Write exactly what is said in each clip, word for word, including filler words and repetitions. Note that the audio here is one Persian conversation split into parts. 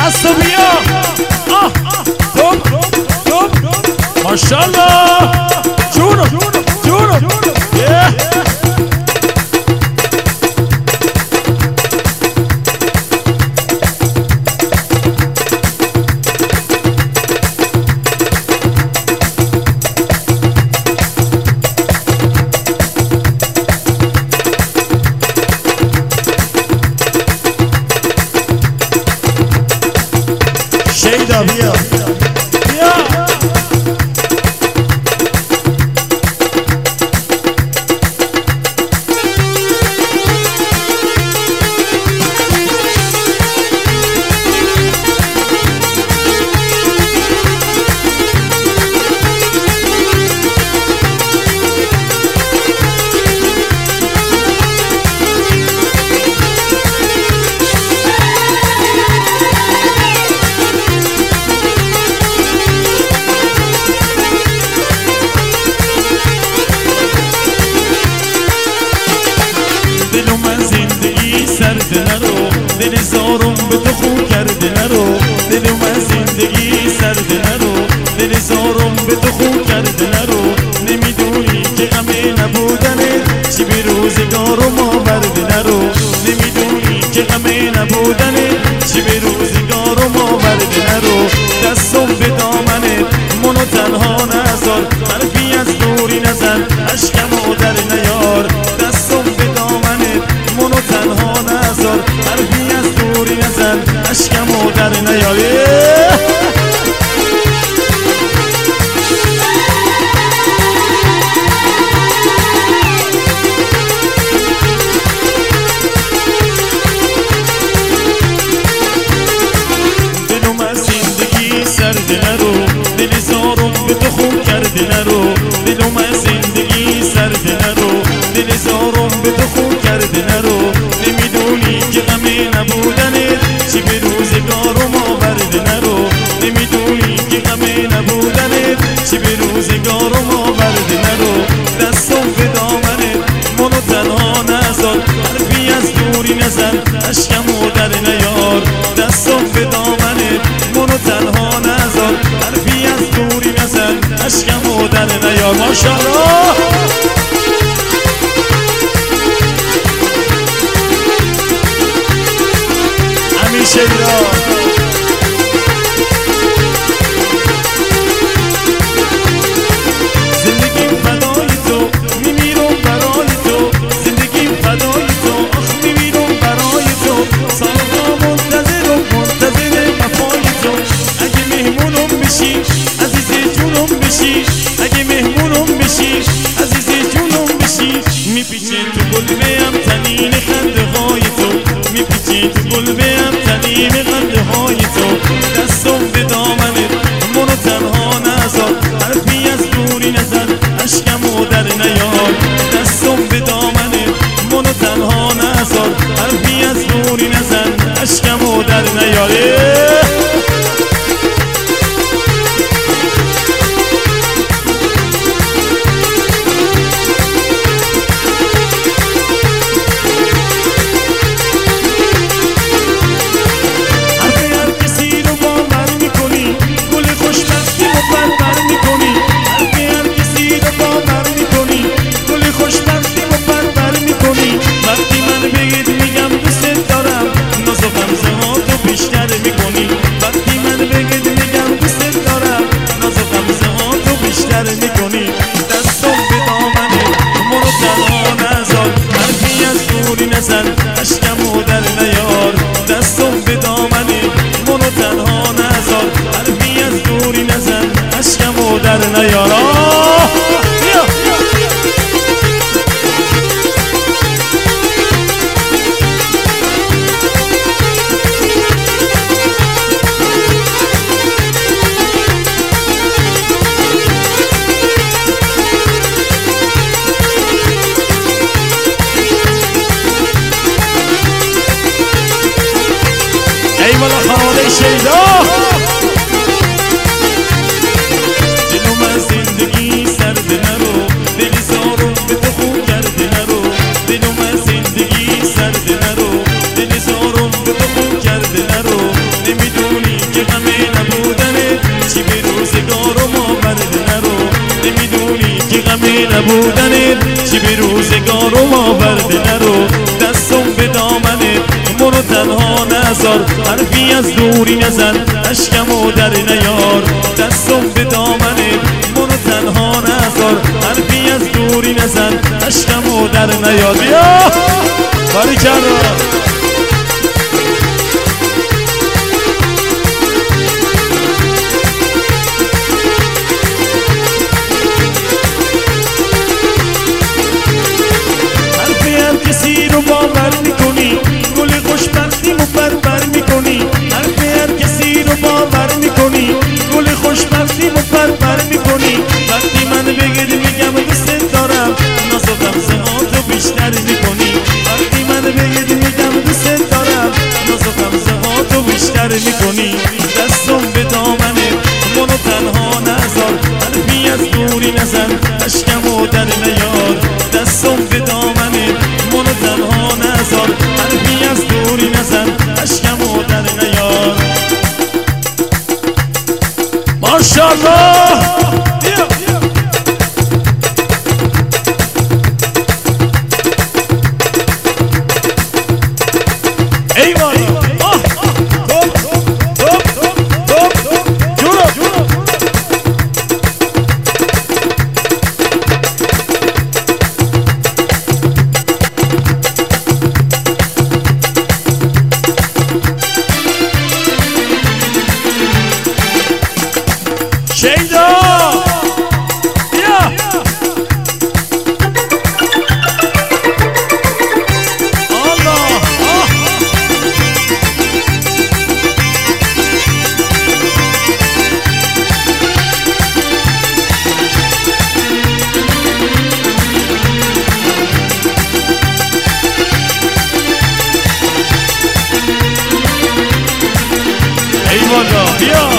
دست بیا آه توم توم ماشاءالله جونو جونو شیدا بیا بیا دلم از زندگی سرد نرو دل زارم به تو خون کرده نرو دلم از زندگی سرد نرو دل زارم به تو خون کرده نرو نمیدونی که غم نبودنه چی به روزگارم آورده نرو نمیدونی که غم نبودنه چی به روزگارم آورده نرو دستم به دامنه منو تنها نذار حرفی از دوری نزن اشکمو در نیار دستم به دامنه منو تنها نذار حرفی از دوری نزن اشکمو در نیار دلم از زندگی سرد نرو دل زارم به تو خون کرده نرو دلم از زندگی سرد نرو دل زارم به تو خون کرده نرو نمیدونی که غم نبودنه چی به روزگارم آورده نرو نمیدونی که غم نبودنه چی به روزگارم آورده نرو دستم به دامنه منو تنها نذار حرفی از دوری نزن اشکمو در نیار دستم به دامنه منو تنها نذار حرفی از دوری نزن اشکمو در نیار ماشاءالله همیشه بیا زندگیم فدای تو میمیرم برای تو زندگیم فدای تو آخ میمیرم برای تو سالها منتظرم منتظر وفای تو اگه مهمونم بشی عزیز جونم بشی اگه مهمونم بشی عزیز جونم بشی میپیچه تو قلبم تنین خنده های تو میپیچه تو قلبم تنین خنده های تو دستم به دامنت منو تنها نذار حرفی از دوری نزن اشکمو در نیار دستم به دامنت منو تنها نذار حرفی از دوری نزن اشکمو در نیار اشکمو در نیار دستم به دامنه منو تنها نذار حرفی از دوری نزن اشکمو در نیار بیا ای والا خانواده شیدا دلم از زندگی سرد نرو دل زارم به تو خون کرده نرو دلم از زندگی سرد نرو دل زارم به تو خون کرده نرو نمیدونی نبودنت چی به روزگارم آورده نرو دستم به دامنت منو تنها نذار حرفی از دوری نزن اشکمو در نیار دستم به دامنت منو تنها نذار حرفی از دوری نزن اشکمو در نیار بیا باریکلا کسی رو باور میکنی گل خوشبختی مو پرپر میکنی حرف هر کسی رو باور میکنی گل خوشبختی مو پرپر میکنی وقتی من بگید میگم دوست دارم ناز و غمزه هاتو بیشتر میکنی وقتی من بگید میگم دوست دارم ناز و غمزه هاتو بیشتر میکنی دستم به دامنت منو تنها نذار حرفی از دوری نزن اشکمو در نیار دستم به دامنت منو تنها نذار حرفی از دوری نزن اشکمو در نیار ماشاءالله شیدا بیا الله ای والا بیا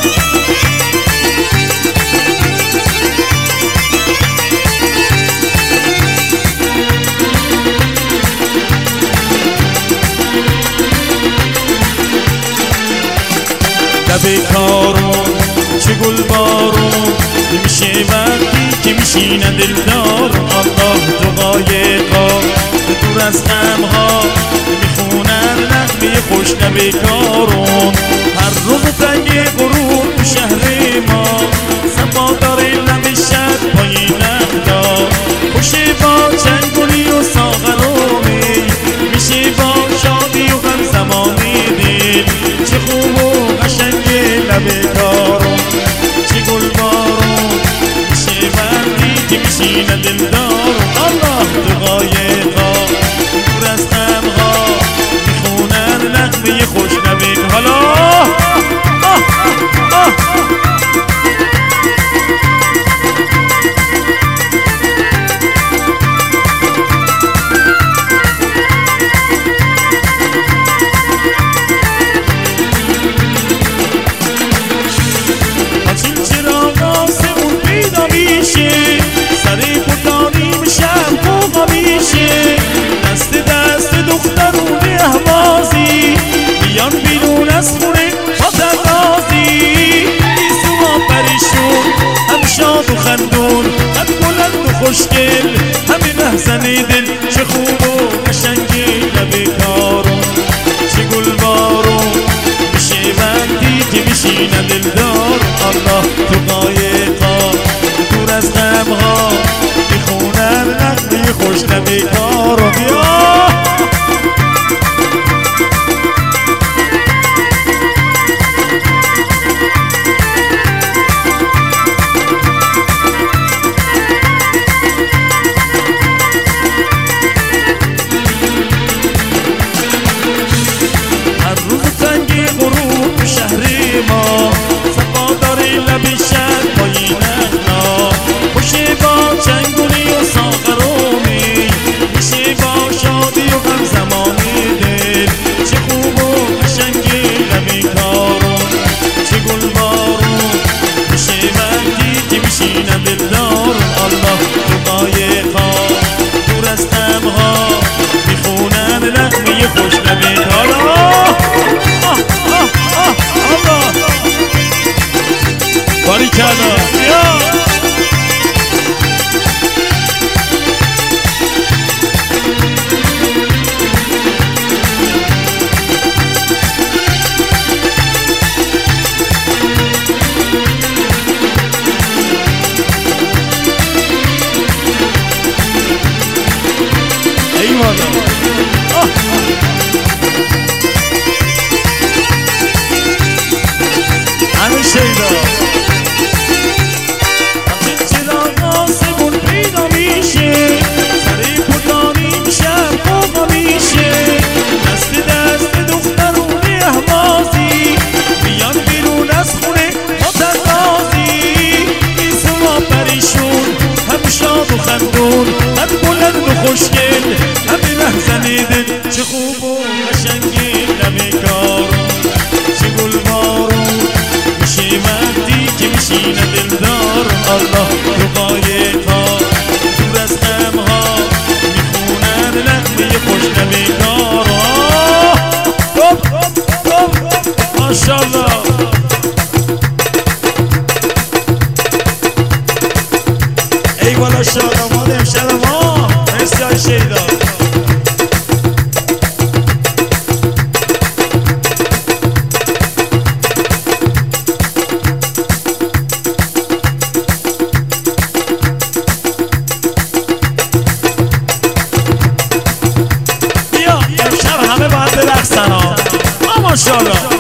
بیکارون چه گل بارون میشه وقتی که میشینه دلدار الله دقایقا دور از غمها میخونن نغمه خوش نبیکارون هر روز تنگ غرور تو شهر ما صفا داره لب شد پای نخدا خوش با چنگولی و ساغرومی میشه با شادی و غم زمانی دل چه خوب و قشنگ لبکارون چه گل بارون میشه وقتی که میشینه دلدارون الله دقایقا دور از غمها میخونن نغمه خوش نبیک حالا آه آه دست دست دخترون احوازی بیان بیرون از خونه مادر رازی بیسو ما پریشون هم شاد و خندون هم بلند و خوشگل همه محزن دل چه خوب و قشنگ لبکارون چه گل بارون میشه وقتی که میشینه دلدار الله تو قایقا دور از غمها میخونن نغمه خوش لبکارون بیا هر روز تنگ غروب شهر ما صفا داره لب شد ماشاءالله.